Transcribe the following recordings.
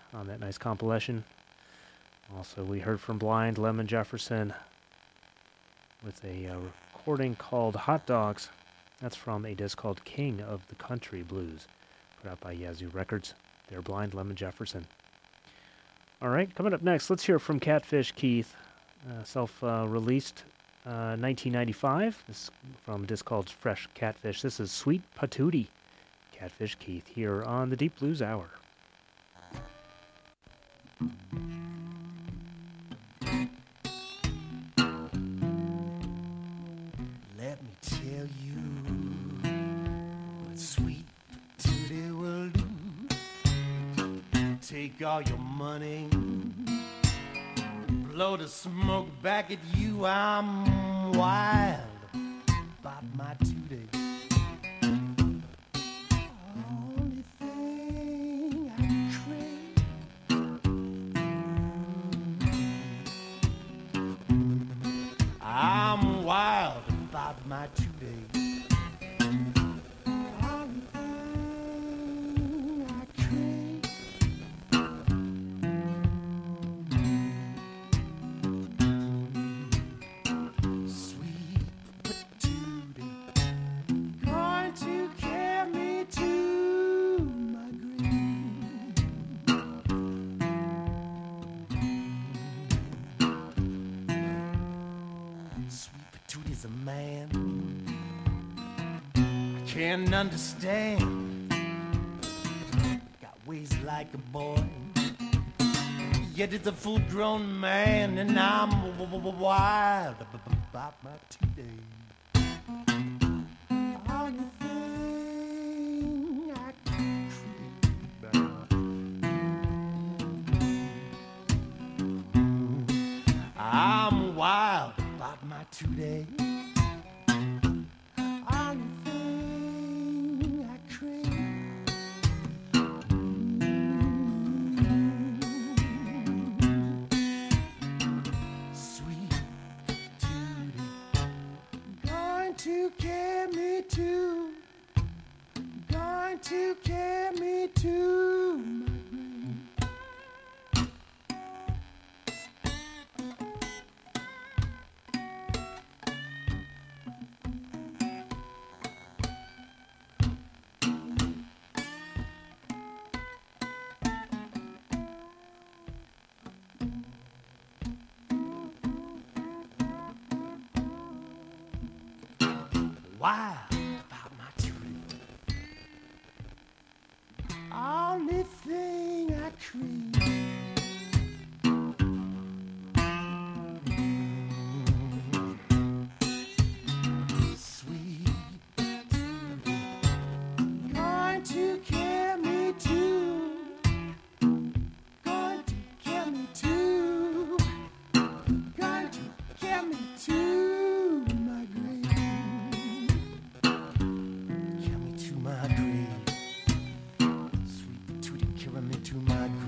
on that nice compilation. Also, we heard from Blind Lemon Jefferson with a recording called Hot Dogs. That's from a disc called King of the Country Blues, put out by Yazoo Records. They're Blind Lemon Jefferson. All right, coming up next, let's hear from Catfish Keith, self-released 1995. This is from a disc called Fresh Catfish. This is Sweet Patootie. Catfish Keith here on the Deep Blues Hour. Let me tell you what Sweet Patootie will do. Take all your money, blow the smoke back at you. I'm wild about my tootie. Only thing I crave, I'm wild about my tootie. Only thing I crave, sweet patootie, going to carry me to my grave. Sweet patootie's a man I can't understand. Got ways like a boy, yet it's a full-grown man, and I'm wild about my tootie. Only thing I crave, I'm wild about my tootie. Only thing I crave, sweet tootie, going to carry me to, going to carry me to my grave. Wild about my tootie. Only thing I crave, sweet tootie, going to carry me to, going to carry me to, going to carry me to my grave. Carry me to my grave. Sweet patootie, carry me to my grave.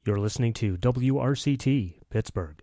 You're listening to WRCT Pittsburgh.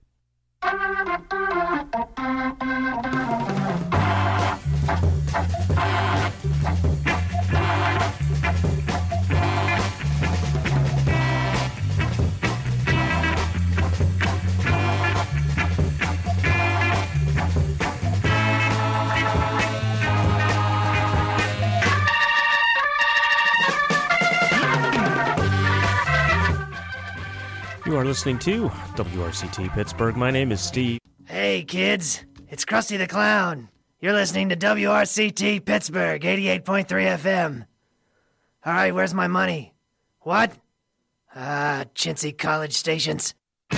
You are listening to WRCT Pittsburgh. My name is Steve. Hey, kids. It's Krusty the Clown. You're listening to WRCT Pittsburgh, 88.3 FM. All right, where's my money? What? Chintzy college stations.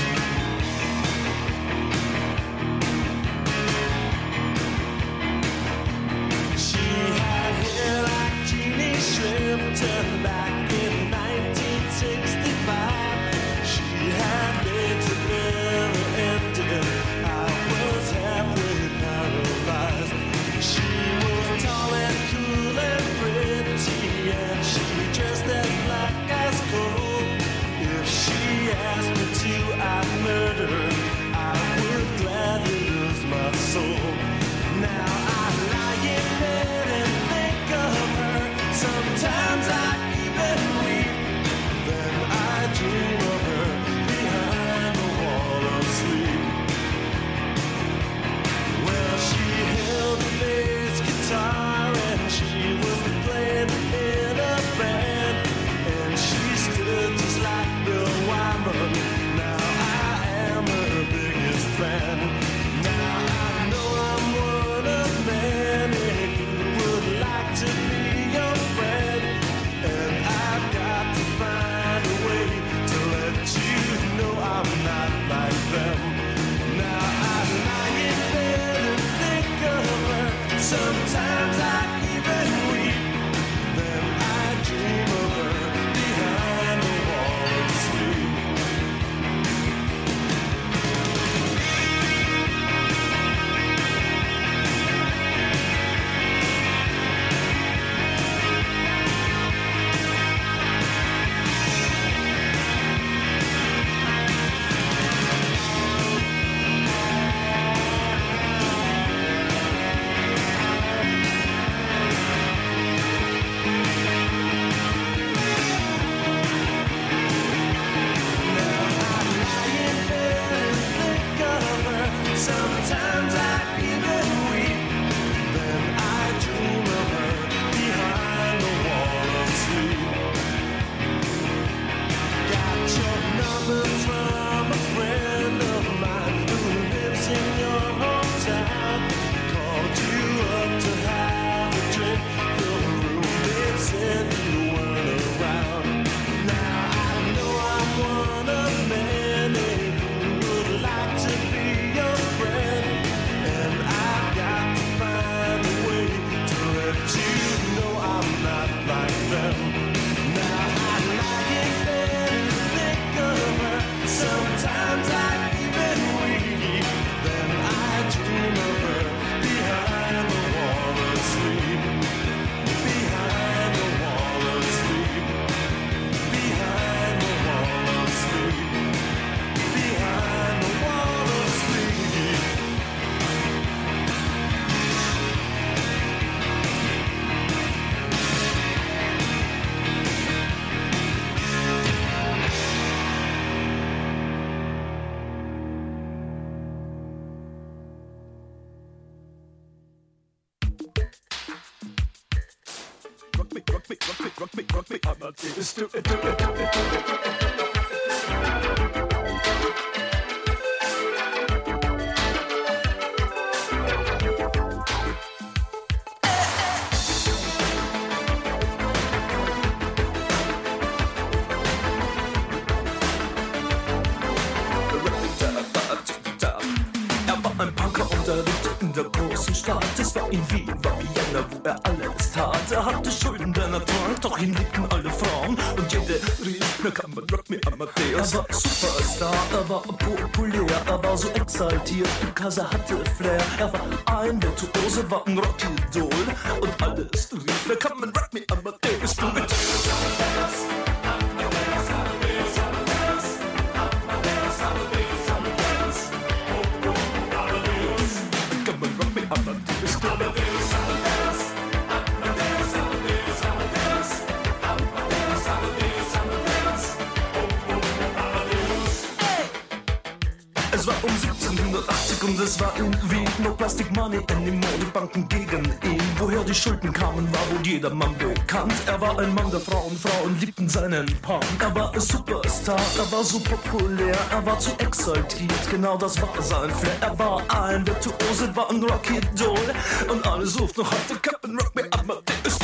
Es war in Wien, war Vienna, wo alles tat. Hatte Schulden, denn trank, doch ihn liebten alle Frauen. Und jede rief, na kann man Rock me Amadeus. Er war Superstar, er war populär, er war so exaltiert, because er hatte Flair. Er war ein Virtuose, war ein Rockidol. Und alles rief, na kann man Rock me Amadeus. Du mit Musik und es war irgendwie no Plastic Money anymore. Die Banken gegen ihn, woher die Schulden kamen, war wohl jedermann bekannt. Er war ein Mann der Frauen, Frauen liebten seinen Punk. Er war ein Superstar, er war so populär, er war zu exaltiert, genau das war sein Flair. Er war ein Virtuose, war ein Rocky-Doll und alle suchten noch heute Captain Rock Me Amadeus.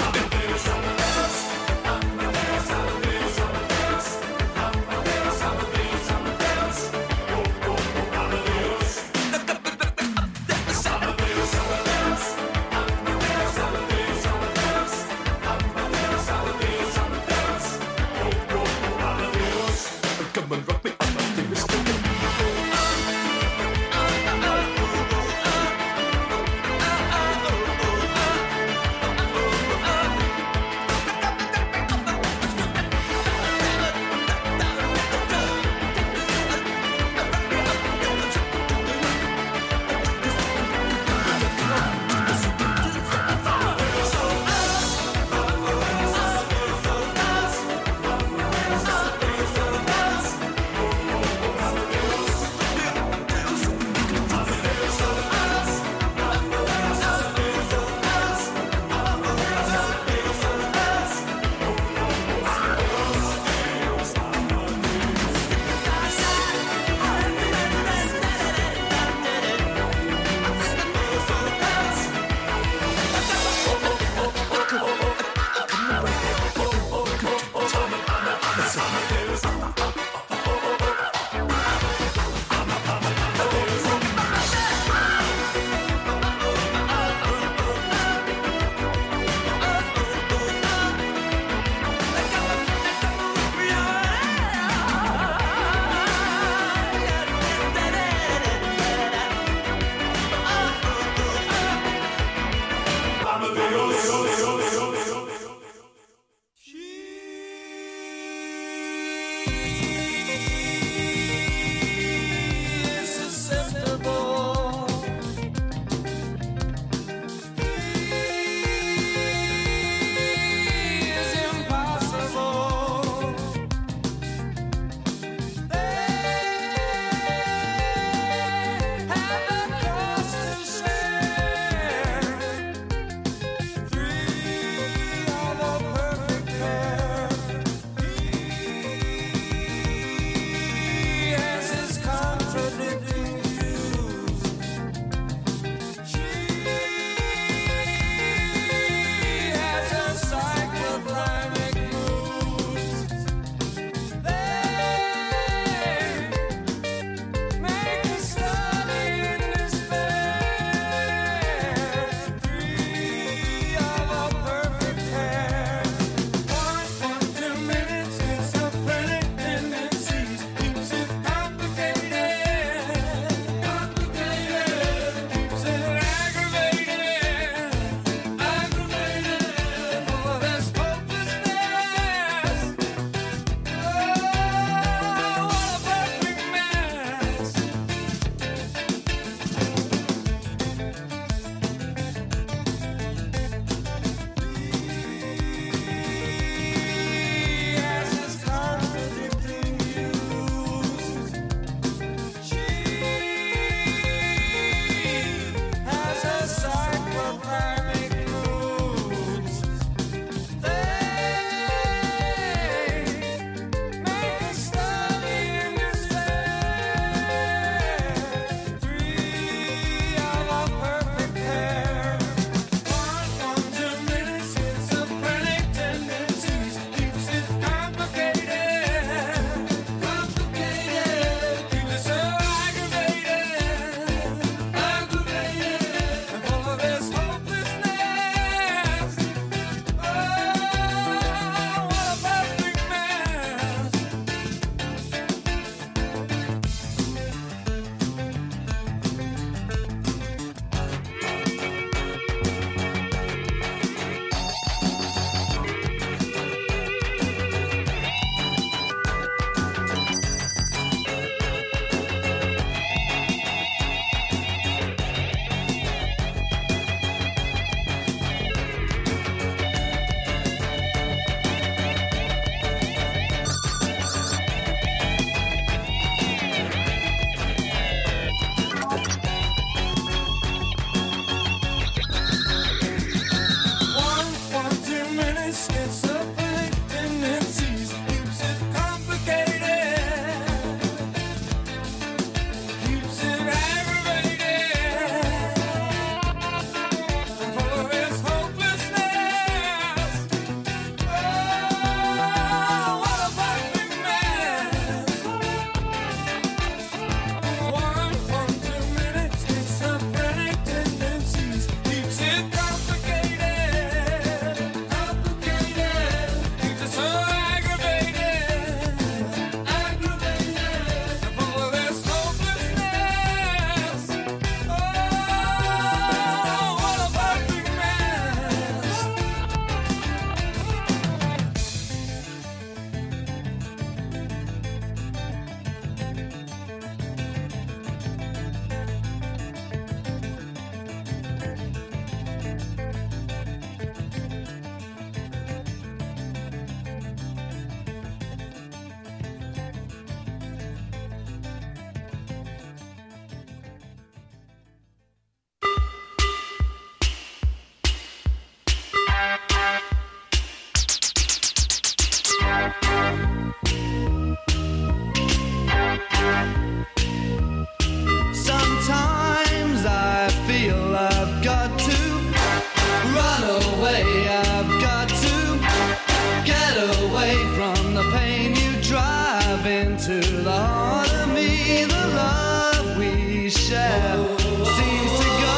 Sometimes I feel I've got to run away, I've got to get away from the pain you drive into the heart of me. The love we share seems to go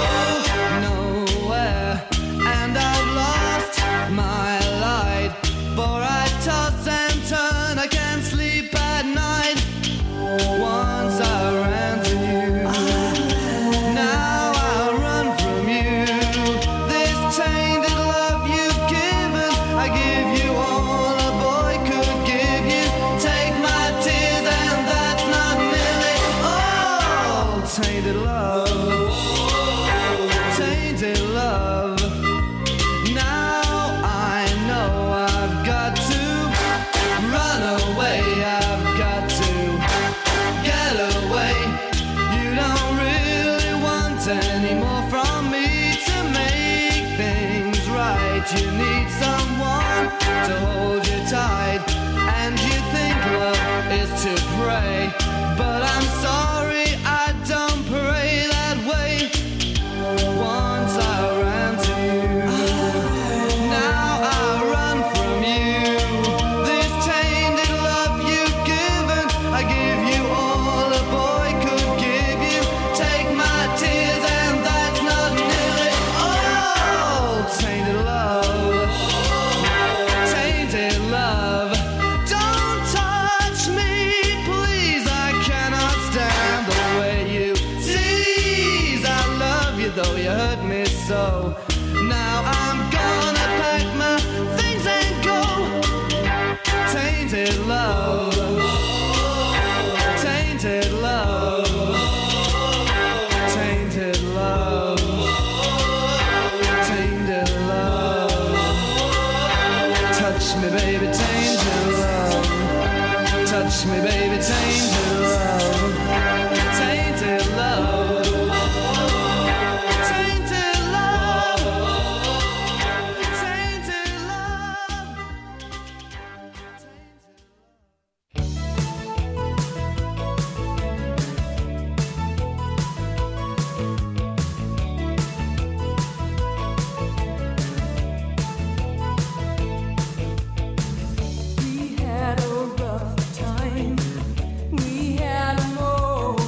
nowhere, and I've lost my light, for I toss and turn, I can't sleep at night. Once I ran to you, now I run from you. This tainted love you've given, I give you all a boy could give you. Take my tears and that's not nearly all. Tainted love, tainted love. Now I know I've got to run away, I've got to get away. You don't really want any more from me to make things right. You need someone to hold you tight, and you think love is to pray, but I'm sorry, I don't pray that way. Once I ran to you, now I run from you. This tainted love you've given, I give you all a boy could give you. Take my tears and that's not nearly all. Tainted love, tainted love. Don't touch me, please, I cannot stand the way you tease. I love you though you hurt me so. Now I'm gonna pack my things and go. Tainted love, tainted love, tainted love, tainted love. Touch me, baby, tainted love. Touch me, baby, tainted love. Tainted love. Tainted love. Tainted love. We had a rough time. We had a moment.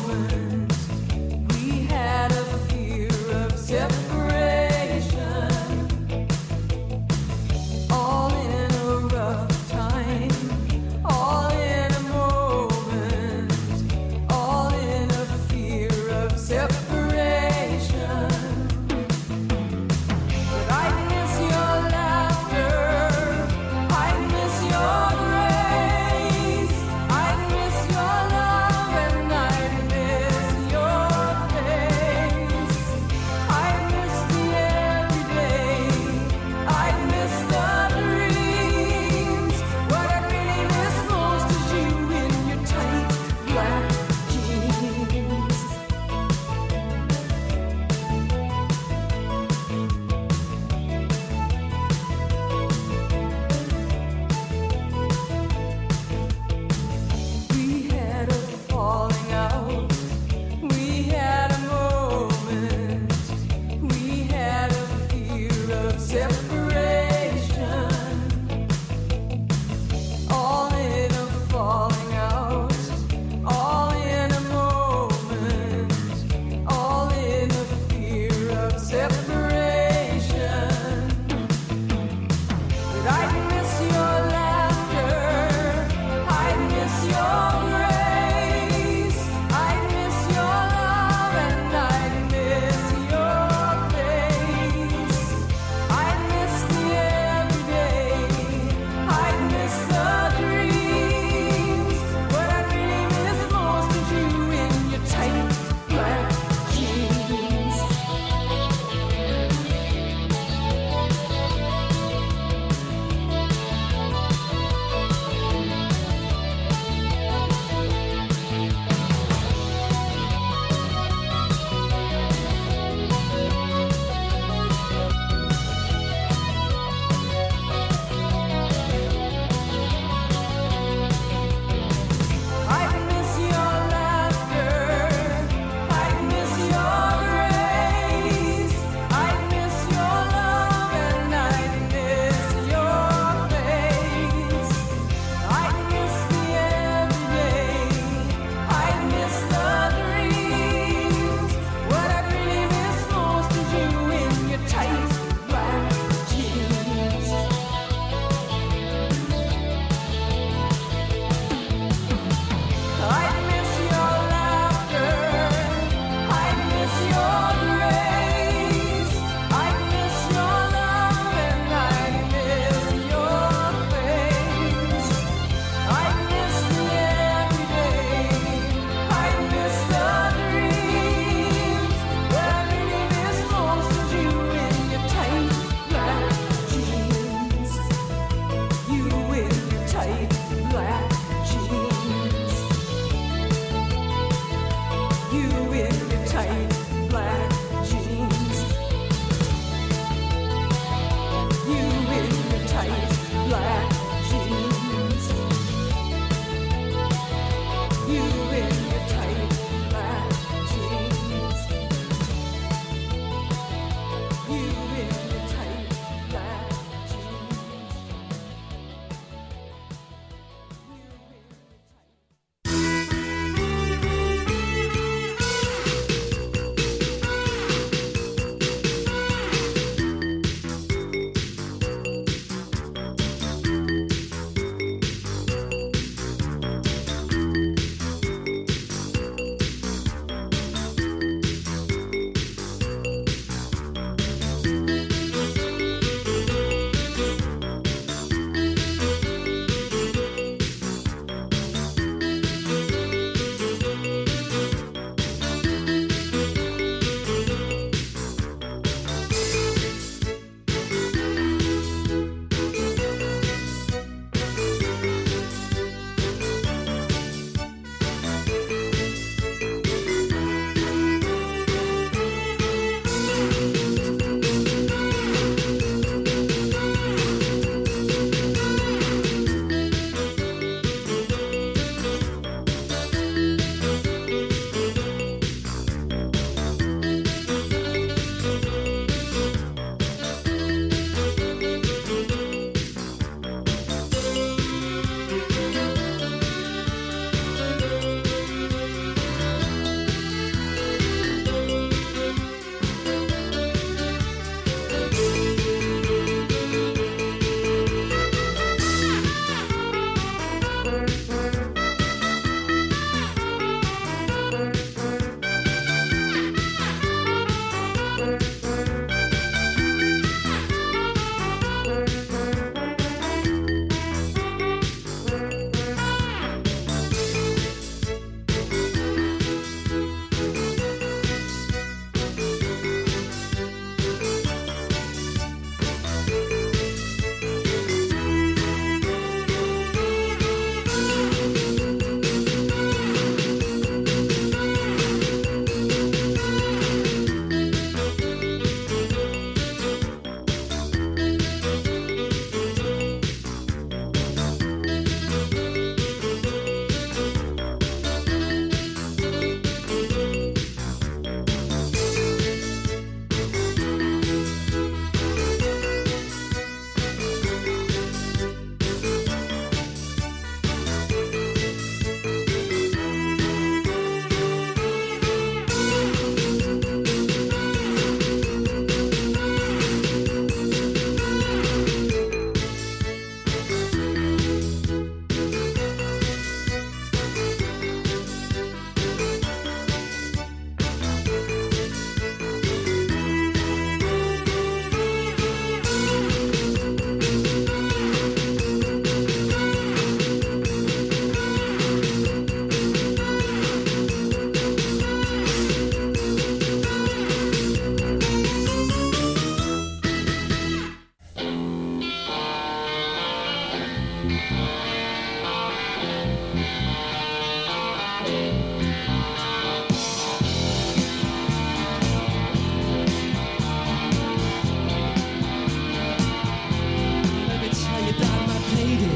Let me tell you about my lady.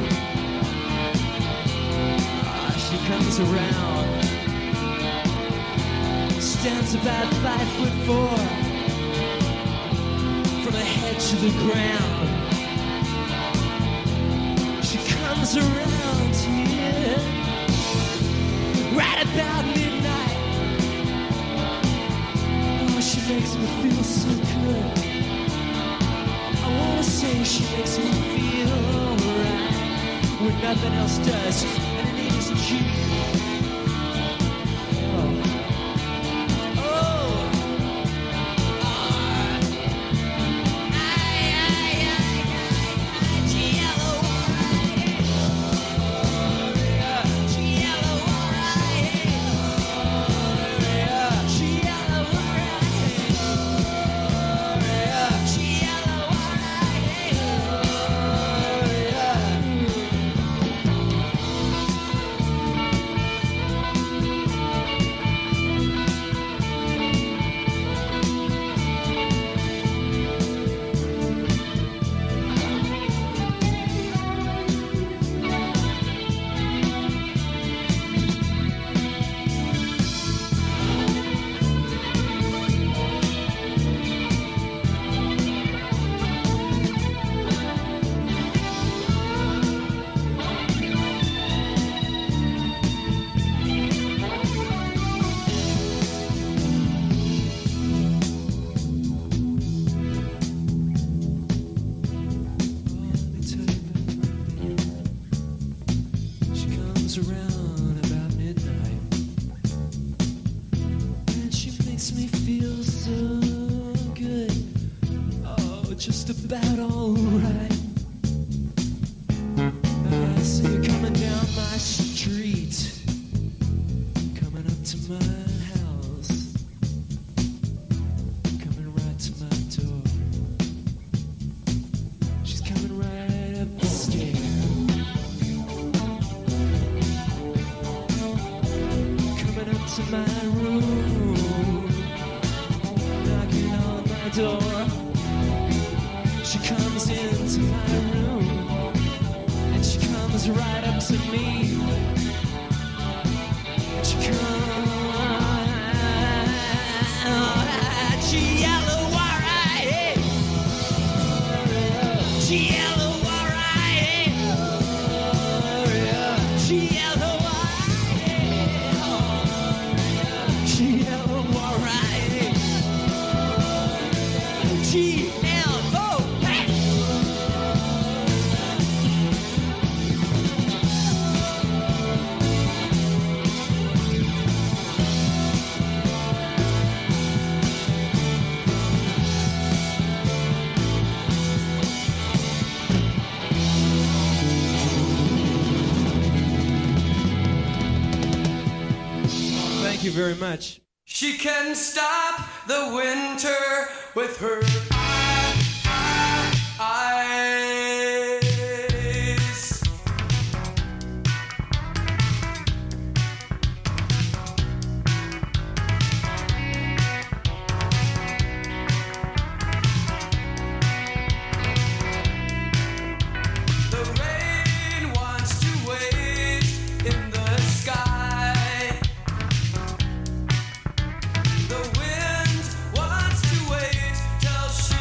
She comes around, stands about 5'4", from the head to the ground. She comes around here right about midnight. Oh, she makes me feel so good. I wanna say she makes me feel alright when nothing else does, and her name is G. Around about midnight, and she makes me feel so good. Oh, just about alright. I see her coming down my street, coming up to my house, coming right to my door. She's coming right up the stairs. To my room, knocking on my door. She comes into my room, and she comes right up to me. She comes, she yellow, alright, she yellow, alright, she yellow. Thank you very much. She can stop the winter with her eyes. The rain wants to wait in the sky. The wind wants to wait till she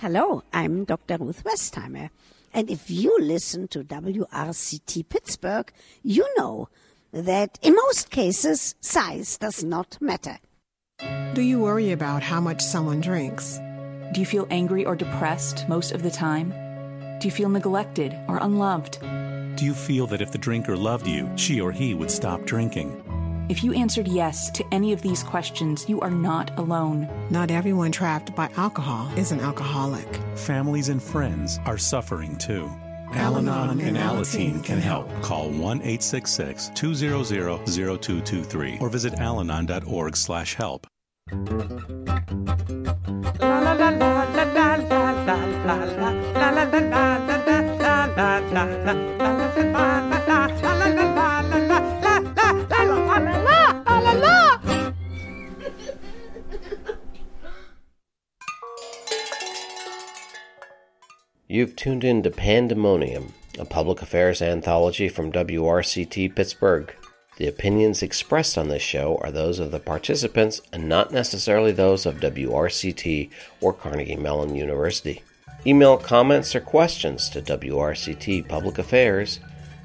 Hello, I'm Dr. Ruth Westheimer. And if you listen to WRCT Pittsburgh, you know that in most cases, size does not matter. Do you worry about how much someone drinks? Do you feel angry or depressed most of the time? Do you feel neglected or unloved? Do you feel that if the drinker loved you, she or he would stop drinking? If you answered yes to any of these questions, you are not alone. Not everyone trapped by alcohol is an alcoholic. Families and friends are suffering too. Al-Anon and Alateen can help. Call 1-866-200-0223 or visit alanon.org/help. You've tuned in to Pandemonium, a public affairs anthology from WRCT Pittsburgh. The opinions expressed on this show are those of the participants and not necessarily those of WRCT or Carnegie Mellon University. Email comments or questions to WRCT Public Affairs,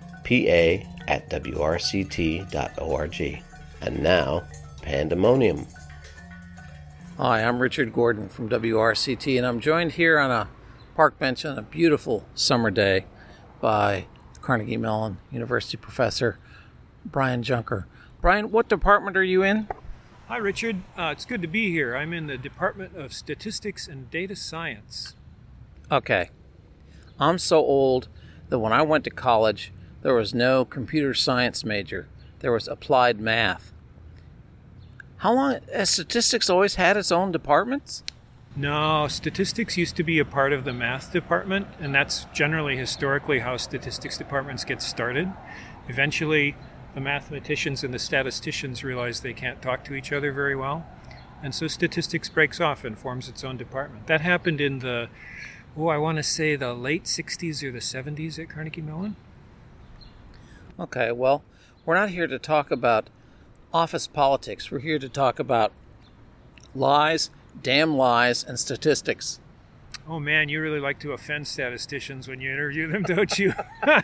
pa@wrct.org. And now, Pandemonium. Hi, I'm Richard Gordon from WRCT, and I'm joined here on a park bench on a beautiful summer day by Carnegie Mellon University professor Brian Junker. Brian, what department are you in? Hi, Richard. It's good to be here. I'm in the Department of Statistics and Data Science. Okay. I'm so old that when I went to college, there was no computer science major. There was applied math. How long has statistics always had its own departments? No, statistics used to be a part of the math department, and that's generally historically how statistics departments get started. Eventually, the mathematicians and the statisticians realize they can't talk to each other very well, and so statistics breaks off and forms its own department. That happened in the, I want to say the late 60s or the 70s at Carnegie Mellon. Okay, well, we're not here to talk about office politics. We're here to talk about lies, damn lies, and statistics. Oh man, you really like to offend statisticians when you interview them, don't you?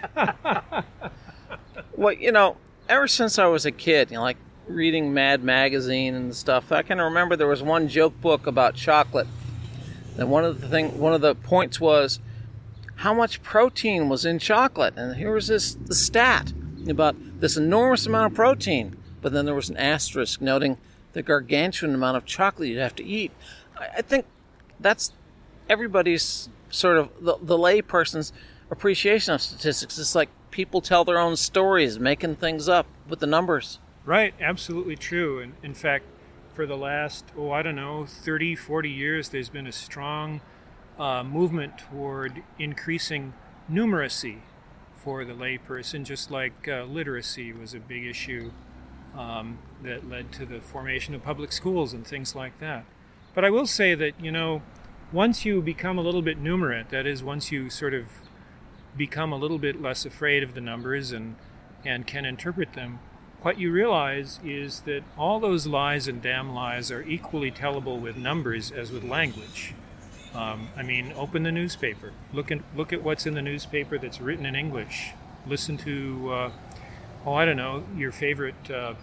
Well, ever since I was a kid, like reading Mad Magazine and stuff, I can remember there was one joke book about chocolate. And one of the points was how much protein was in chocolate. And here was the stat about this enormous amount of protein. But then there was an asterisk noting the gargantuan amount of chocolate you'd have to eat. I think that's everybody's sort of the lay person's appreciation of statistics. It's like people tell their own stories, making things up with the numbers. Right, absolutely true. And in fact, for the last, 30, 40 years, there's been a strong movement toward increasing numeracy for the lay person, just like literacy was a big issue that led to the formation of public schools and things like that. But I will say that, once you become a little bit numerate, that is, once you sort of become a little bit less afraid of the numbers and can interpret them, what you realize is that all those lies and damn lies are equally tellable with numbers as with language. Open the newspaper. Look at what's in the newspaper that's written in English. Listen to, your favorite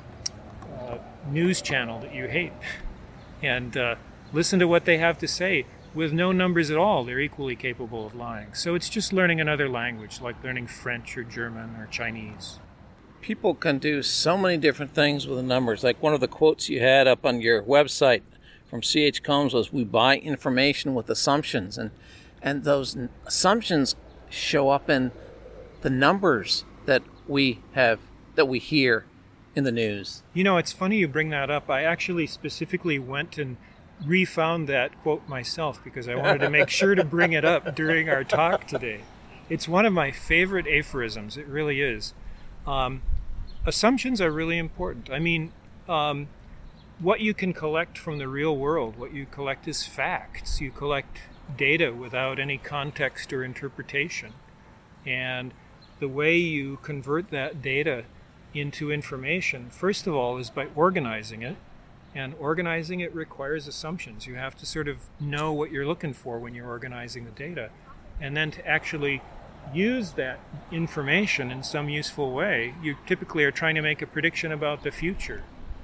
news channel that you hate. And listen to what they have to say. With no numbers at all, they're equally capable of lying. So it's just learning another language, like learning French or German or Chinese. People can do so many different things with the numbers. Like one of the quotes you had up on your website from C.H. Combs was, "We buy information with assumptions." And those assumptions show up in the numbers that we hear in the news. It's funny you bring that up. I actually specifically went and refound that quote myself because I wanted to make sure to bring it up during our talk today. It's one of my favorite aphorisms. It really is. Assumptions are really important. What you can collect from the real world, what you collect is facts. You collect data without any context or interpretation. And the way you convert that data into information, first of all, is by organizing it. And organizing it requires assumptions. You have to sort of know what you're looking for when you're organizing the data. And then to actually use that information in some useful way, you typically are trying to make a prediction about the future.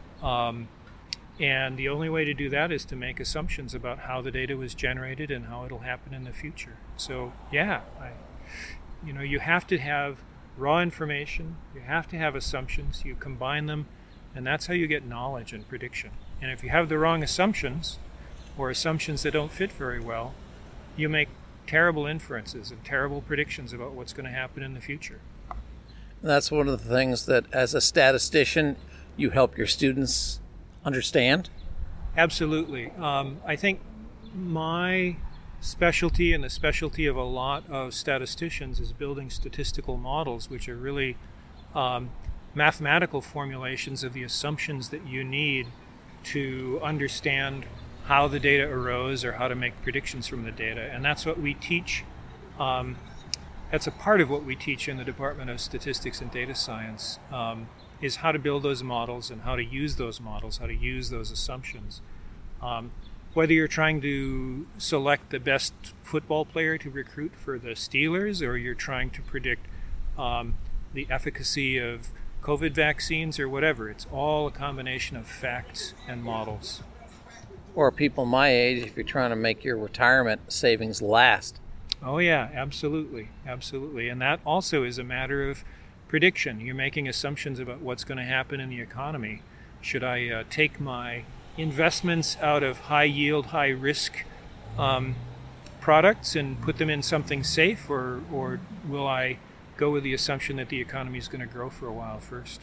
And the only way to do that is to make assumptions about how the data was generated and how it'll happen in the future. So yeah, you have to have raw information, you have to have assumptions, you combine them, and that's how you get knowledge and prediction. And if you have the wrong assumptions, or assumptions that don't fit very well, you make terrible inferences and terrible predictions about what's going to happen in the future. And that's one of the things that, as a statistician, you help your students understand? Absolutely. I think my specialty and the specialty of a lot of statisticians is building statistical models, which are really mathematical formulations of the assumptions that you need to understand how the data arose or how to make predictions from the data. And that's what we teach. That's a part of what we teach in the Department of Statistics and Data Science, is how to build those models and how to use those models, how to use those assumptions. Whether you're trying to select the best football player to recruit for the Steelers, or you're trying to predict the efficacy of COVID vaccines or whatever, it's all a combination of facts and models. Or people my age, if you're trying to make your retirement savings last. Oh yeah, absolutely, absolutely. And that also is a matter of prediction. You're making assumptions about what's going to happen in the economy. Should I take my investments out of high yield, high risk products and put them in something safe, or will I go with the assumption that the economy is going to grow for a while first?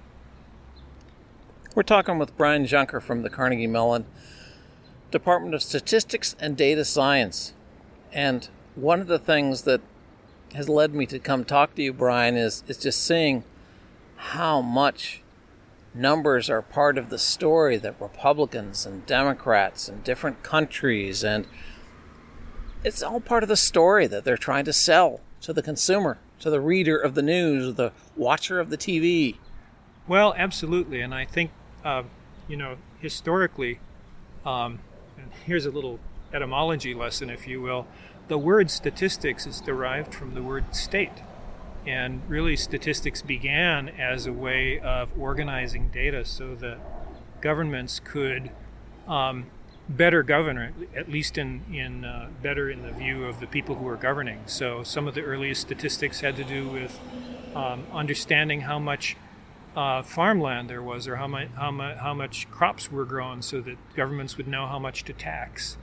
We're talking with Brian Junker from the Carnegie Mellon Department of Statistics and Data Science. And one of the things that has led me to come talk to you, Brian, is just seeing how much numbers are part of the story that Republicans and Democrats and different countries, and it's all part of the story that they're trying to sell to the consumer, to the reader of the news, the watcher of the TV. Well, absolutely. And I think, historically, and here's a little etymology lesson, if you will, the word statistics is derived from the word state. And really, statistics began as a way of organizing data so that governments could better govern, at least better in the view of the people who were governing. So some of the earliest statistics had to do with understanding how much farmland there was, or how much crops were grown, so that governments would know how much to tax.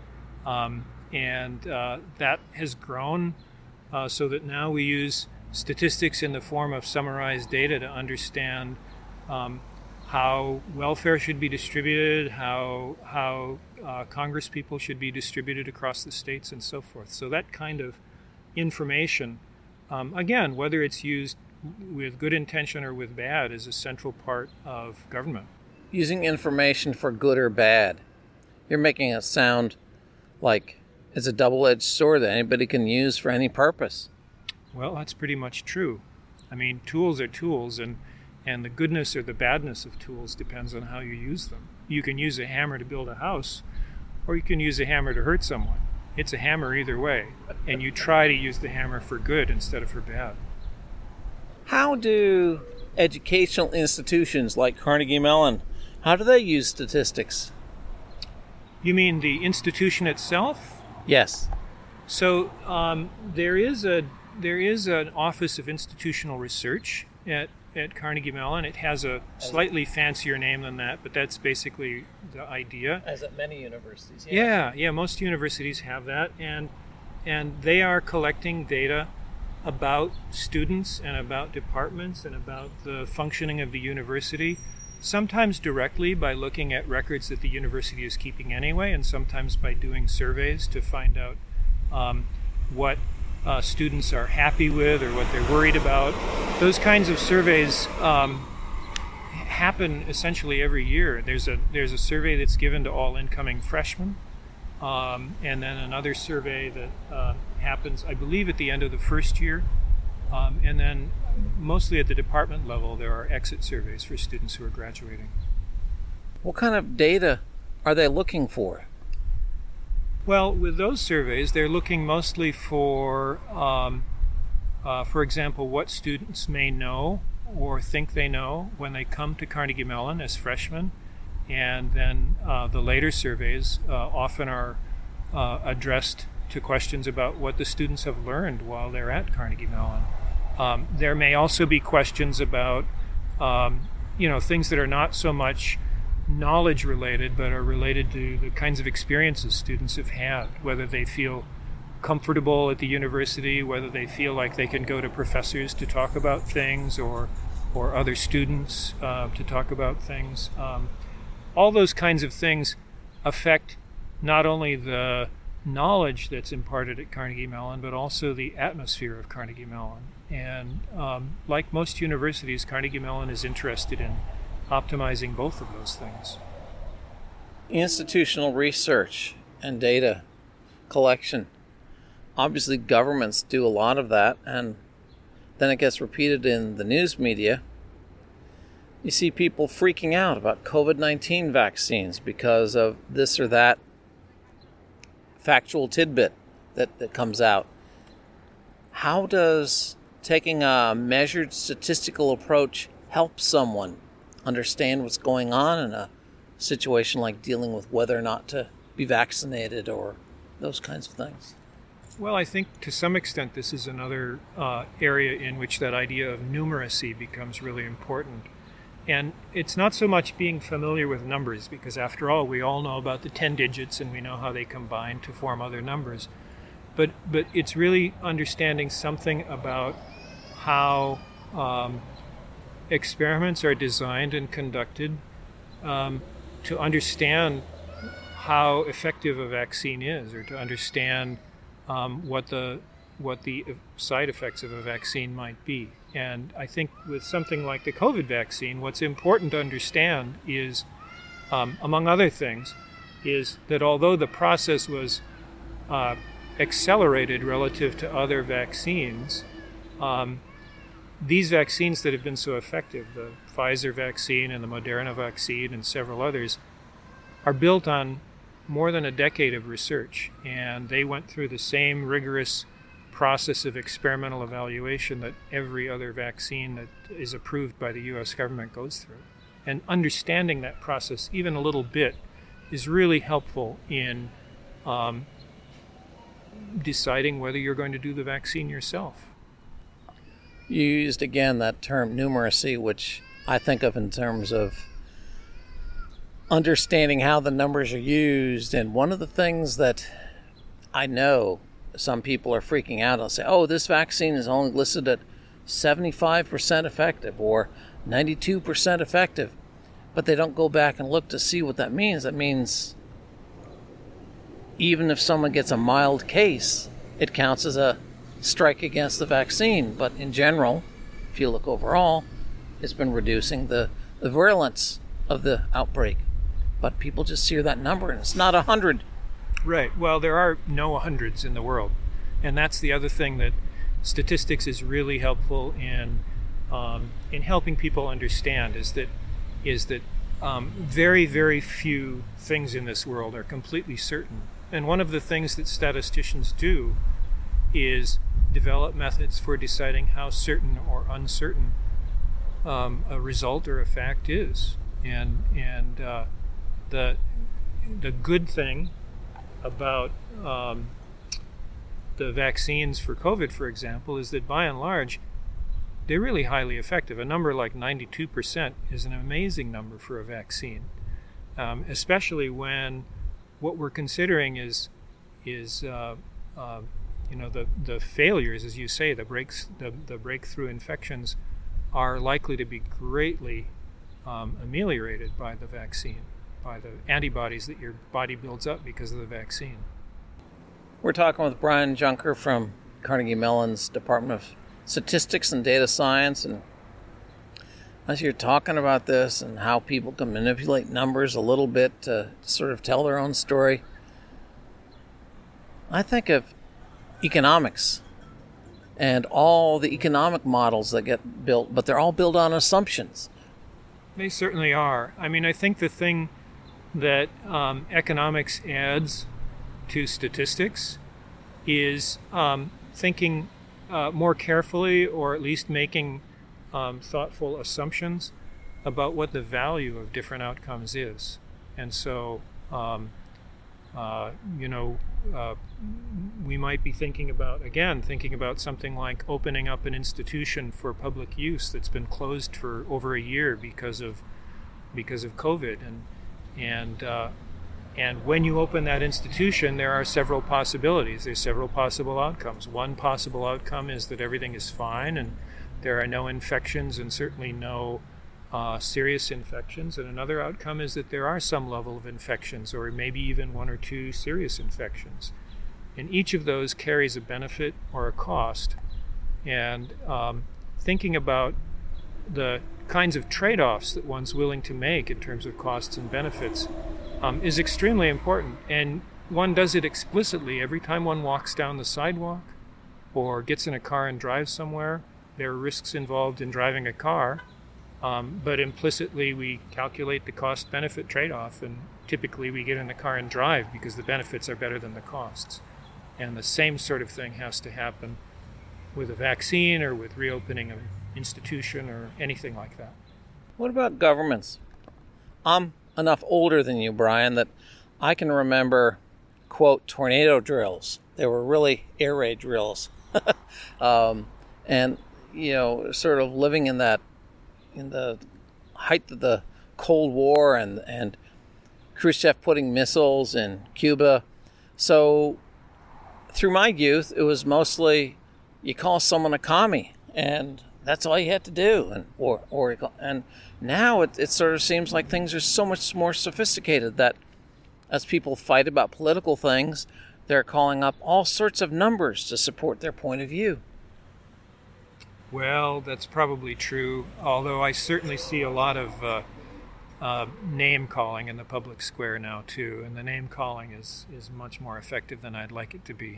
And that has grown so that now we use statistics in the form of summarized data to understand how welfare should be distributed, how Congress people should be distributed across the states, and so forth. So that kind of information, again, whether it's used with good intention or with bad, is a central part of government. Using information for good or bad, you're making it sound like it's a double-edged sword that anybody can use for any purpose. Well, that's pretty much true. I mean, tools are tools, and the goodness or the badness of tools depends on how you use them. You can use a hammer to build a house, or you can use a hammer to hurt someone. It's a hammer either way, and you try to use the hammer for good instead of for bad. How do educational institutions like Carnegie Mellon, how do they use statistics? You mean the institution itself? Yes. So there is an Office of Institutional Research at Carnegie Mellon. It has a slightly fancier name than that, but that's basically the idea. As at many universities. Yeah, most universities have that, and they are collecting data about students and about departments and about the functioning of the university, sometimes directly by looking at records that the university is keeping anyway, and sometimes by doing surveys to find out what students are happy with or what they're worried about. Those kinds of surveys happen essentially every year. There's a survey that's given to all incoming freshmen, and then another survey that happens, I believe, at the end of the first year, and then mostly at the department level there are exit surveys for students who are graduating. What kind of data are they looking for? Well, with those surveys, they're looking mostly for example, what students may know or think they know when they come to Carnegie Mellon as freshmen. And then the later surveys often are addressed to questions about what the students have learned while they're at Carnegie Mellon. There may also be questions about things that are not so much knowledge related, but are related to the kinds of experiences students have had, whether they feel comfortable at the university, whether they feel like they can go to professors to talk about things or other students to talk about things. All those kinds of things affect not only the knowledge that's imparted at Carnegie Mellon, but also the atmosphere of Carnegie Mellon. And like most universities, Carnegie Mellon is interested in optimizing both of those things. Institutional research and data collection. Obviously, governments do a lot of that, and then it gets repeated in the news media. You see people freaking out about COVID-19 vaccines because of this or that factual tidbit that comes out. How does taking a measured statistical approach help someone understand what's going on in a situation like dealing with whether or not to be vaccinated or those kinds of things? Well, I think to some extent this is another area in which that idea of numeracy becomes really important. And it's not so much being familiar with numbers, because after all, we all know about the 10 digits and we know how they combine to form other numbers. But it's really understanding something about how experiments are designed and conducted to understand how effective a vaccine is, or to understand what the side effects of a vaccine might be. And I think with something like the COVID vaccine, what's important to understand is, among other things, is that although the process was accelerated relative to other vaccines, these vaccines that have been so effective, the Pfizer vaccine and the Moderna vaccine and several others, are built on more than a decade of research, and they went through the same rigorous process of experimental evaluation that every other vaccine that is approved by the U.S. government goes through. And understanding that process even a little bit is really helpful in deciding whether you're going to do the vaccine yourself. You used again that term numeracy, which I think of in terms of understanding how the numbers are used. And one of the things that I know some people are freaking out and say, oh, this vaccine is only listed at 75% effective or 92% effective, but they don't go back and look to see what that means. That means even if someone gets a mild case, it counts as a strike against the vaccine. But in general, if you look overall, it's been reducing the virulence of the outbreak. But people just hear that number and it's not 100. Right. Well, there are no hundreds in the world. And that's the other thing that statistics is really helpful in helping people understand, is that very, very few things in this world are completely certain. And one of the things that statisticians do is develop methods for deciding how certain or uncertain a result or a fact is. And the good thing about the vaccines for COVID, for example, is that by and large, they're really highly effective. A number like 92% is an amazing number for a vaccine, especially when what we're considering is the failures, as you say, the breakthrough infections are likely to be greatly ameliorated by the vaccine, by the antibodies that your body builds up because of the vaccine. We're talking with Brian Junker from Carnegie Mellon's Department of Statistics and Data Science, and as you're talking about this and how people can manipulate numbers a little bit to sort of tell their own story, I think of economics and all the economic models that get built, but they're all built on assumptions. They certainly are. I mean, I think the thing that economics adds to statistics is thinking more carefully, or at least making thoughtful assumptions about what the value of different outcomes is. And so, we might be thinking about something like opening up an institution for public use that's been closed for over a year because of COVID, and when you open that institution, there are several possibilities. There's several possible outcomes. One possible outcome is that everything is fine and there are no infections, and certainly no serious infections. And another outcome is that there are some level of infections, or maybe even one or two serious infections. And each of those carries a benefit or a cost. And thinking about the kinds of trade-offs that one's willing to make in terms of costs and benefits is extremely important. And one does it explicitly every time one walks down the sidewalk or gets in a car and drives somewhere. There are risks involved in driving a car, but implicitly we calculate the cost-benefit trade-off, and typically we get in the car and drive because the benefits are better than the costs. And the same sort of thing has to happen with a vaccine or with reopening an institution or anything like that. What about governments? I'm enough older than you, Brian, that I can remember, quote, tornado drills. They were really air raid drills. And, sort of living in the height of the Cold War and Khrushchev putting missiles in Cuba. So through my youth, it was mostly you call someone a commie, and that's all you had to do. And now it sort of seems like things are so much more sophisticated that as people fight about political things, they're calling up all sorts of numbers to support their point of view. Well, that's probably true, although I certainly see a lot of name-calling in the public square now, too, and the name-calling is much more effective than I'd like it to be.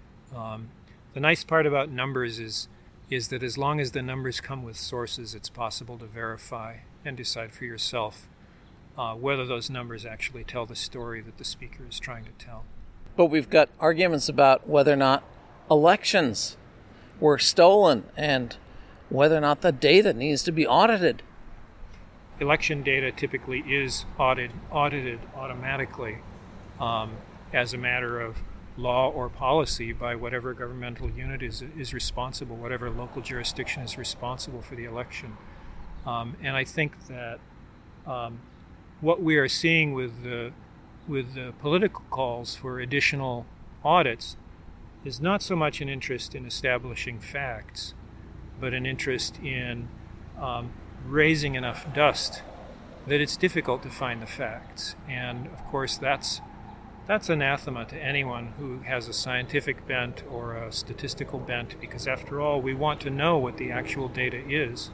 The nice part about numbers is that as long as the numbers come with sources, it's possible to verify and decide for yourself whether those numbers actually tell the story that the speaker is trying to tell. But we've got arguments about whether or not elections were stolen and whether or not the data needs to be audited. Election data typically is audited automatically as a matter of law or policy by whatever governmental unit is responsible, whatever local jurisdiction is responsible for the election. And I think that what we are seeing with the political calls for additional audits is not so much an interest in establishing facts, but an interest in raising enough dust that it's difficult to find the facts. And of course that's anathema to anyone who has a scientific bent or a statistical bent, because after all, we want to know what the actual data is.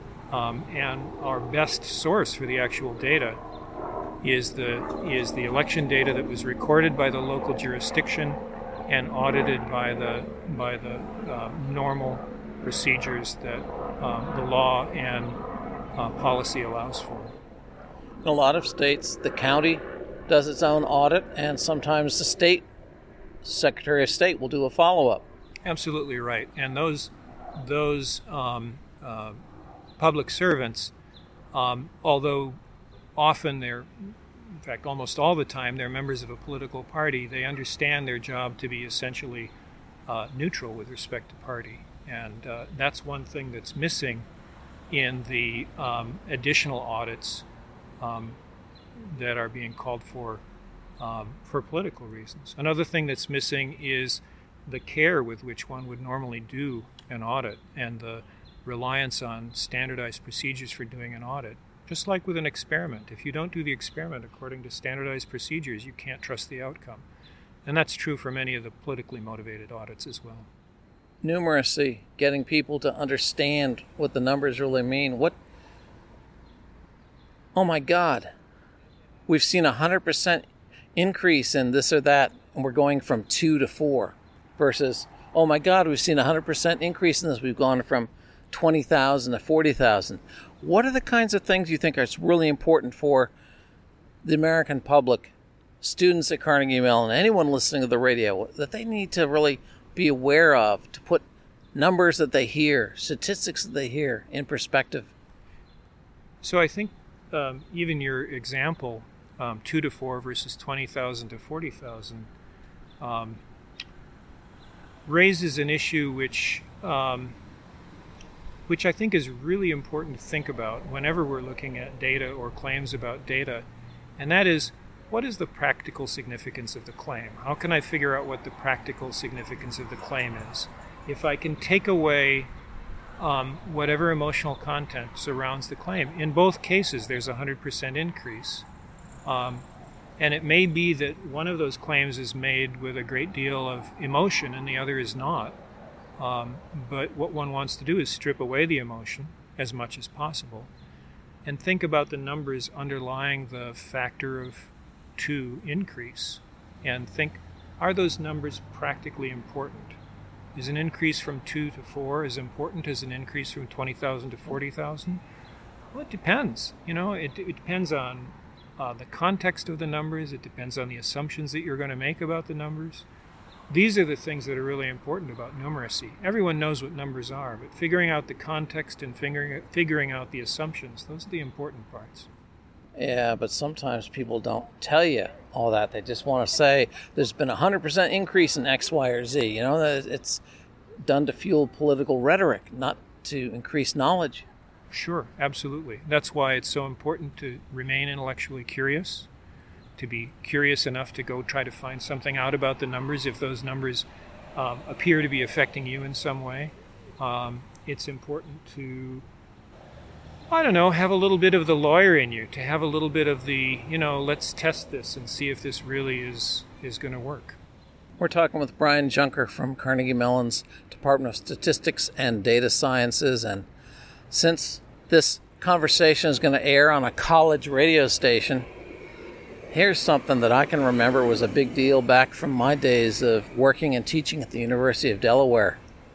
And our best source for the actual data is the election data that was recorded by the local jurisdiction and audited by the normal procedures that the law and policy allows for. In a lot of states, the county does its own audit, and sometimes the state Secretary of State will do a follow-up. Absolutely right. And those public servants, although often in fact almost all the time, they're members of a political party, they understand their job to be essentially neutral with respect to party. And that's one thing that's missing in the additional audits that are being called for political reasons. Another thing that's missing is the care with which one would normally do an audit and the reliance on standardized procedures for doing an audit. Just like with an experiment, if you don't do the experiment according to standardized procedures, you can't trust the outcome. And that's true for many of the politically motivated audits as well. Numeracy, getting people to understand what the numbers really mean. Oh my God, we've seen 100% increase in this or that, and we're going from 2 to 4, versus, oh my God, we've seen 100% increase in this, we've gone from 20,000 to 40,000. What are the kinds of things you think are really important for the American public, students at Carnegie Mellon, anyone listening to the radio, that they need to really be aware of to put numbers that they hear, statistics that they hear in perspective? So I think even your example, 2 to 4 versus 20,000 to 40,000, raises an issue which I think is really important to think about whenever we're looking at data or claims about data, and that is, what is the practical significance of the claim? How can I figure out what the practical significance of the claim is? If I can take away whatever emotional content surrounds the claim, in both cases there's a 100% increase. And it may be that one of those claims is made with a great deal of emotion and the other is not. But what one wants to do is strip away the emotion as much as possible and think about the numbers underlying the factor of 2 increase and think, are those numbers practically important? Is an increase from 2 to 4 as important as an increase from 20,000 to 40,000? Well, it depends. It depends on the context of the numbers. It depends on the assumptions that you're going to make about the numbers. These are the things that are really important about numeracy. Everyone knows what numbers are, but figuring out the context and figuring out the assumptions, those are the important parts. Yeah, but sometimes people don't tell you all that. They just want to say there's been a 100% increase in X, Y, or Z. It's done to fuel political rhetoric, not to increase knowledge. Sure, absolutely. That's why it's so important to remain intellectually curious, to be curious enough to go try to find something out about the numbers if those numbers appear to be affecting you in some way. It's important to, have a little bit of the lawyer in you, to have a little bit of the, let's test this and see if this really is going to work. We're talking with Brian Junker from Carnegie Mellon's Department of Statistics and Data Sciences, and since this conversation is going to air on a college radio station, here's something that I can remember was a big deal back from my days of working and teaching at the University of Delaware.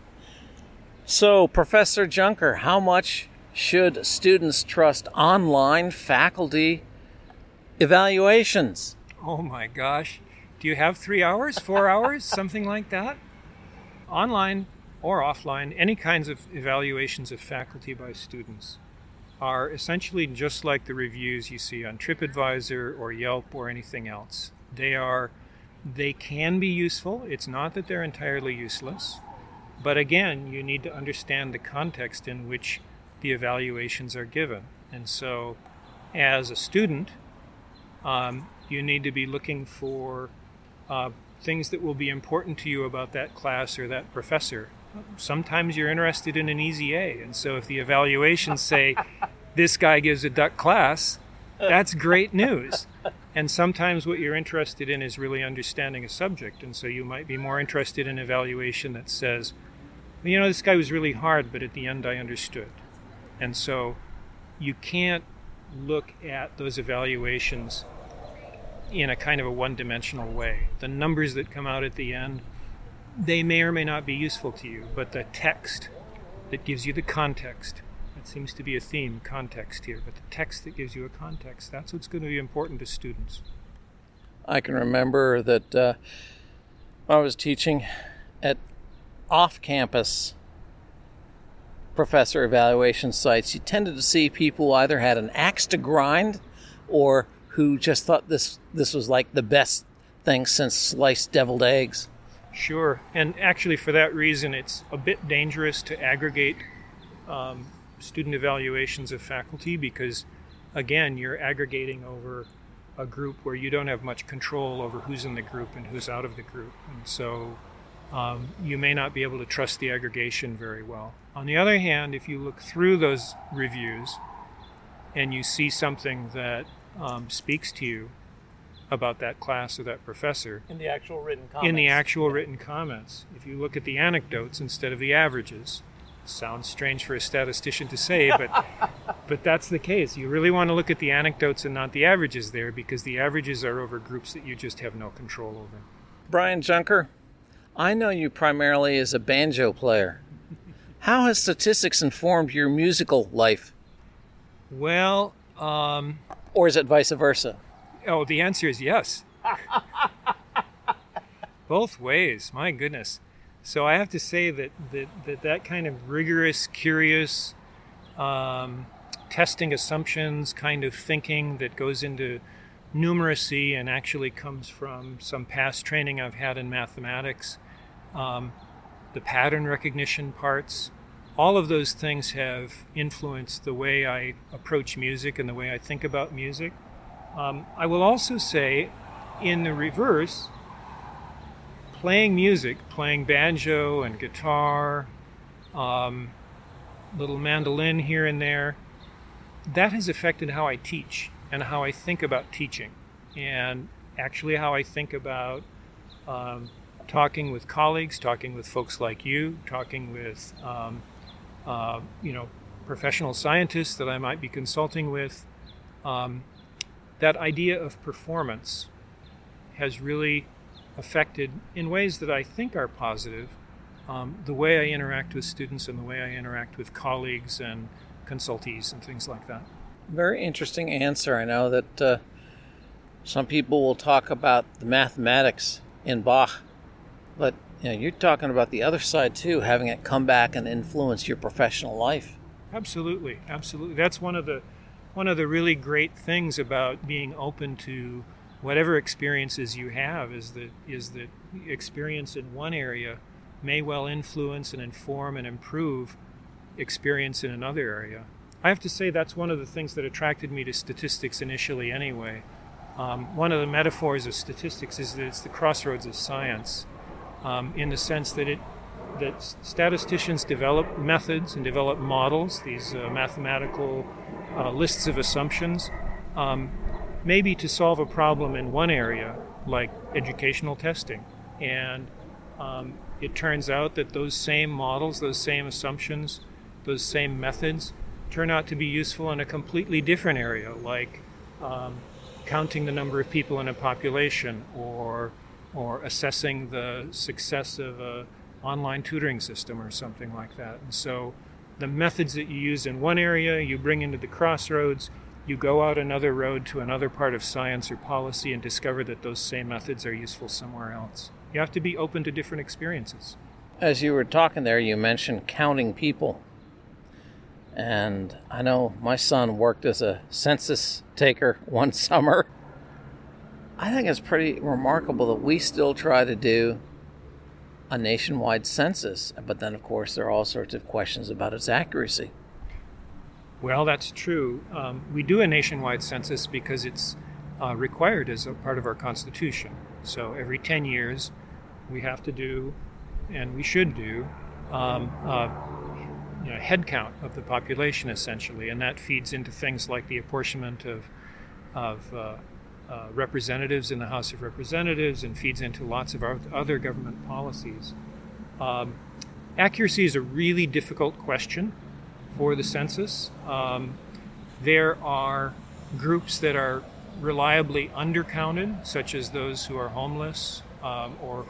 So, Professor Junker, how much should students trust online faculty evaluations? Oh my gosh. Do you have 3 hours, 4 hours, something like that? Online or offline, any kinds of evaluations of faculty by students are essentially just like the reviews you see on TripAdvisor or Yelp or anything else. They can be useful. It's not that they're entirely useless. But again, you need to understand the context in which the evaluations are given. And so, as a student, you need to be looking for things that will be important to you about that class or that professor. Sometimes you're interested in an easy A, and so if the evaluations say, this guy gives a duck class, that's great news. And sometimes what you're interested in is really understanding a subject, and so you might be more interested in an evaluation that says, this guy was really hard, but at the end I understood. And so you can't look at those evaluations in a kind of a one-dimensional way. The numbers that come out at the end, they may or may not be useful to you, but the text that gives you the context, that seems to be a theme, context here, but the text that gives you a context, that's what's going to be important to students. I can remember that when I was teaching at off-campus professor evaluation sites, you tended to see people who either had an axe to grind or who just thought this was like the best thing since sliced deviled eggs. Sure, and actually for that reason it's a bit dangerous to aggregate student evaluations of faculty because, again, you're aggregating over a group where you don't have much control over who's in the group and who's out of the group. And so you may not be able to trust the aggregation very well. On the other hand, if you look through those reviews and you see something that speaks to you about that class or that professor. In the actual written comments. If you look at the anecdotes instead of the averages. Sounds strange for a statistician to say, but that's the case. You really want to look at the anecdotes and not the averages there, because the averages are over groups that you just have no control over. Brian Junker, I know you primarily as a banjo player. How has statistics informed your musical life? Well, or is it vice versa? Oh, the answer is yes. Both ways, my goodness. So I have to say that kind of rigorous, curious, testing assumptions kind of thinking that goes into numeracy and actually comes from some past training I've had in mathematics, the pattern recognition parts, all of those things have influenced the way I approach music and the way I think about music. I will also say, in the reverse, playing music, playing banjo and guitar, little mandolin here and there, that has affected how I teach and how I think about teaching, and actually how I think about talking with colleagues, talking with folks like you, talking with professional scientists that I might be consulting with. That idea of performance has really affected, in ways that I think are positive, the way I interact with students and the way I interact with colleagues and consultees and things like that. Very interesting answer. I know that some people will talk about the mathematics in Bach, but you're talking about the other side too, having it come back and influence your professional life. Absolutely, absolutely. That's one of the really great things about being open to whatever experiences you have, is that experience in one area may well influence and inform and improve experience in another area. I have to say that's one of the things that attracted me to statistics initially anyway. One of the metaphors of statistics is that it's the crossroads of science, in the sense that statisticians develop methods and develop models, these mathematical lists of assumptions, maybe to solve a problem in one area, like educational testing. And it turns out that those same models, those same assumptions, those same methods turn out to be useful in a completely different area, like counting the number of people in a population, or assessing the success of an online tutoring system or something like that. And so the methods that you use in one area, you bring into the crossroads, you go out another road to another part of science or policy and discover that those same methods are useful somewhere else. You have to be open to different experiences. As you were talking there, you mentioned counting people. And I know my son worked as a census taker one summer. I think it's pretty remarkable that we still try to do a nationwide census, but then of course there are all sorts of questions about its accuracy. Well, that's true. We do a nationwide census because it's required as a part of our Constitution. So every 10 years we have to do, and we should do, head count of the population, essentially, and that feeds into things like the apportionment of representatives in the House of Representatives, and feeds into lots of other government policies. Accuracy is a really difficult question for the census. There are groups that are reliably undercounted, such as those who are homeless or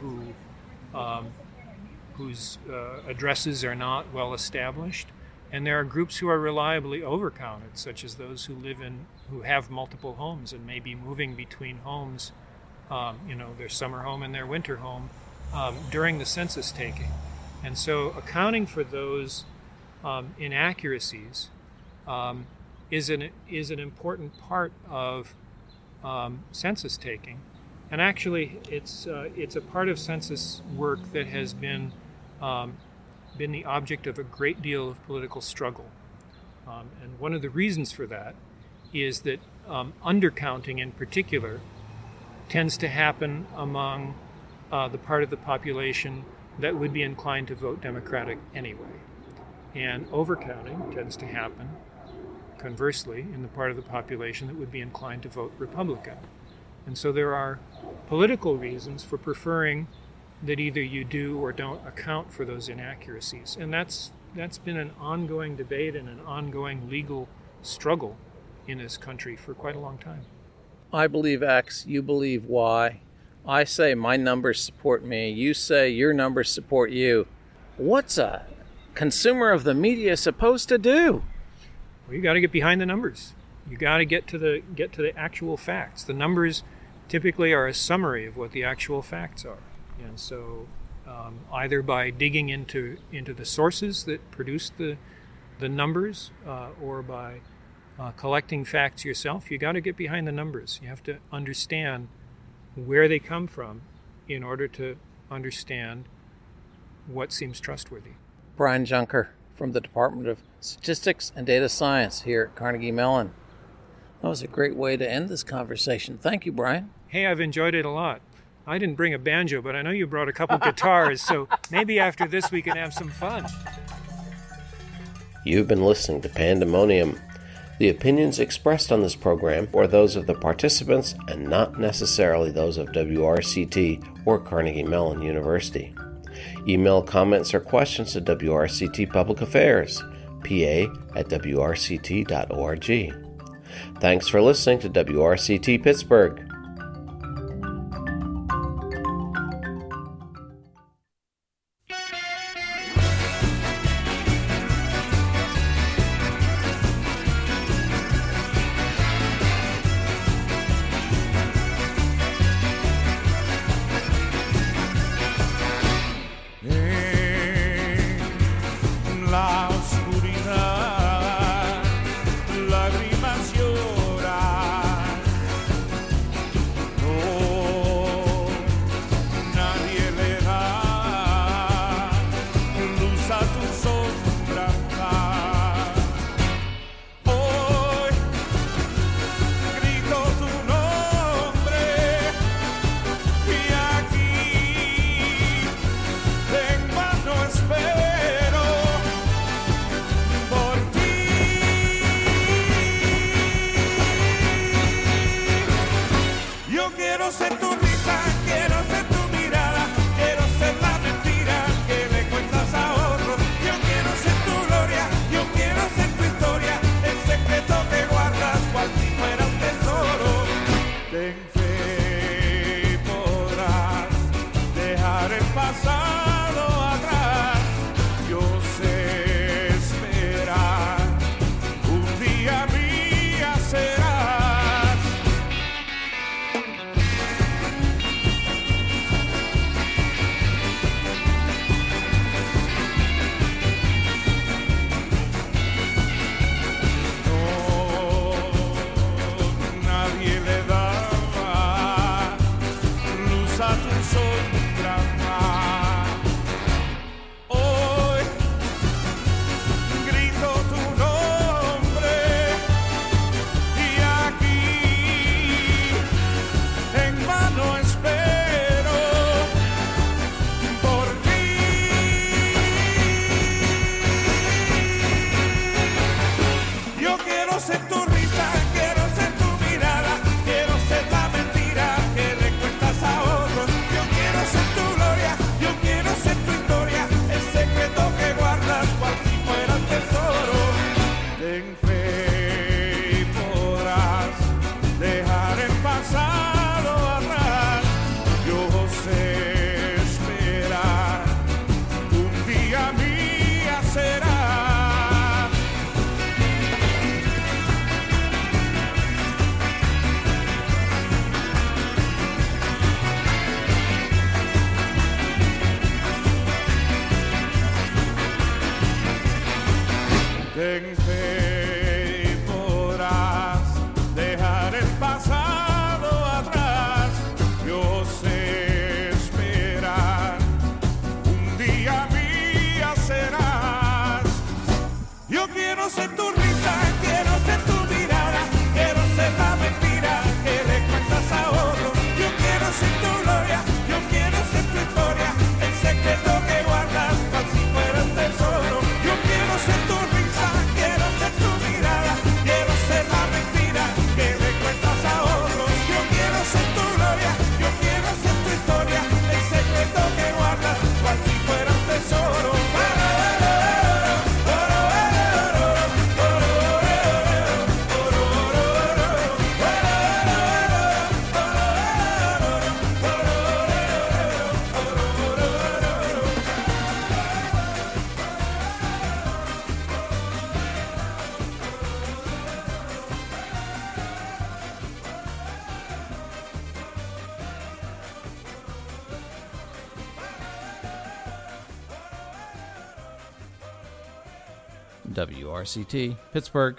whose addresses are not well established. And there are groups who are reliably overcounted, such as those who have multiple homes and may be moving between homes, their summer home and their winter home, during the census taking. And so accounting for those inaccuracies is an important part of census taking. And actually, it's a part of census work that has been the object of a great deal of political struggle. And one of the reasons for that is that undercounting in particular tends to happen among the part of the population that would be inclined to vote Democratic anyway. And overcounting tends to happen, conversely, in the part of the population that would be inclined to vote Republican. And so there are political reasons for preferring that either you do or don't account for those inaccuracies. And that's been an ongoing debate and an ongoing legal struggle in this country for quite a long time. I believe X, you believe Y. I say my numbers support me. You say your numbers support you. What's a consumer of the media supposed to do? Well, you got to get behind the numbers. You got to get to the actual facts. The numbers typically are a summary of what the actual facts are. And so either by digging into the sources that produce the numbers or by collecting facts yourself, you got to get behind the numbers. You have to understand where they come from in order to understand what seems trustworthy. Brian Junker from the Department of Statistics and Data Science here at Carnegie Mellon. That was a great way to end this conversation. Thank you, Brian. Hey, I've enjoyed it a lot. I didn't bring a banjo, but I know you brought a couple guitars, so maybe after this we can have some fun. You've been listening to Pandemonium. The opinions expressed on this program are those of the participants and not necessarily those of WRCT or Carnegie Mellon University. Email comments or questions to WRCT Public Affairs, pa@wrct.org. Thanks for listening to WRCT Pittsburgh. La oscuridad, lágrimas lloran. No, nadie le da luz a tu sombra. Hoy grito tu nombre y aquí en vano espero. Quiero ser tu risa, quiero ser tu mirada, quiero ser la mentira que le cuentas a otros. Yo quiero ser tu gloria, yo quiero ser tu historia, el secreto que guardas cual si fuera un tesoro. Ten fe y podrás dejar el pasado atrás. Yo sé esperar, un día mía serás. Hoy grito tu nombre y aquí en vano espero por ti. Yo quiero ser tu risa, quiero ser tu mirada, quiero ser la mentira que le cuentas a otros. Yo quiero ser tu gloria, yo quiero ser tu historia, el secreto que guardas cual si fuera un tesoro. Ten fe y podrás dejar el pasado atrás. Yo sé esperar, un día mía serás. Ten fe y podrás dejar el pasado atrás. Yo sé esperar, un día mía serás. Yo quiero ser tu risa, quiero ser tu mirada, quiero ser la mentira que le cuentas a otros. Yo quiero ser tu gloria, yo quiero ser tu historia, el secreto que guardas cual si fuera un tesoro. Yo quiero ser tu risa, quiero ser tu mirada, quiero ser la mentira que le cuentas a otros. Yo quiero ser tu gloria, yo quiero ser tu historia, el secreto que guardas cual si fuera un tesoro. WRCT, Pittsburgh.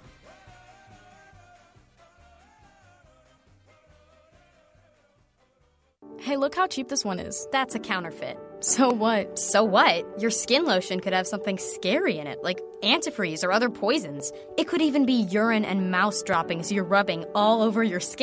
Hey, look how cheap this one is. That's a counterfeit. So what? So what? Your skin lotion could have something scary in it, like antifreeze or other poisons. It could even be urine and mouse droppings you're rubbing all over your skin.